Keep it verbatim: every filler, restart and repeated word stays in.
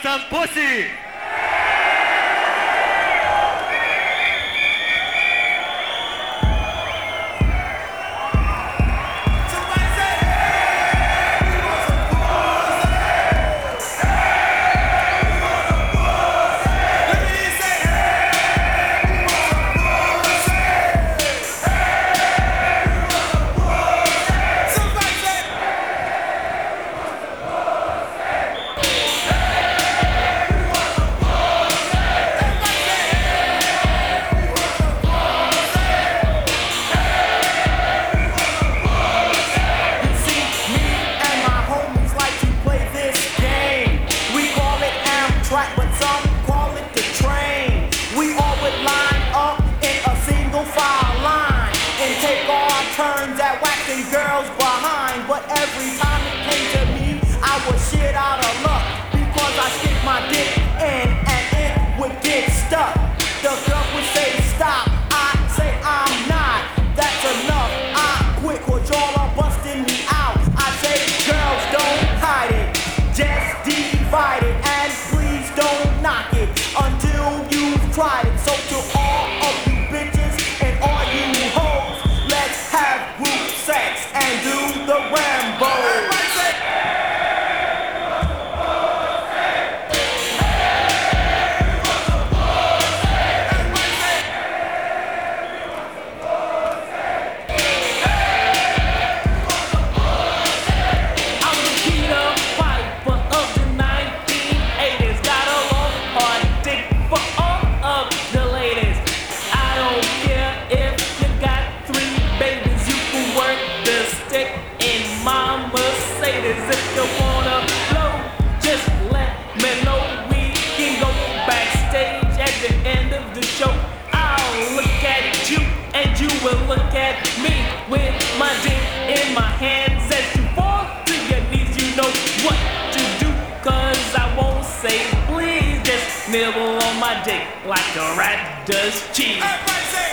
some pussy. But some call it the train. We all would line up in a single file line and take our turns at waxing girls behind. But every time it came to me, I was shit out of luck because I stick my dick in and it would get stuck. The girl would say stop, I'd say I'm not. That's enough, I quit cause y'all are busting me out. I say girls don't hide it, just divide it and don't knock it until you've tried it. So to all of you bitches and all you hoes, let's have group sex and do the Rambo. If you wanna blow, just let me know. We can go backstage at the end of the show. I'll look at you and you will look at me with my dick in my hands. As you fall to your knees, you know what to do, cause I won't say please. Just nibble on my dick like a rat does cheese.